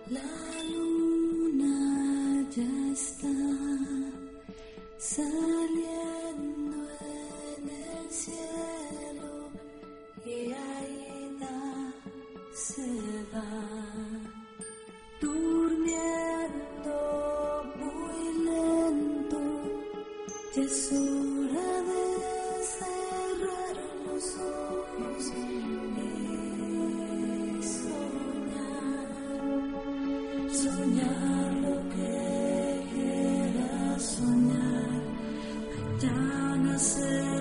La luna ya está saliendo en el cielo y Aida se va durmiendo muy lento. Ya es hora de cerrar los ojos y soñar lo que quieras soñar. Allá nacer.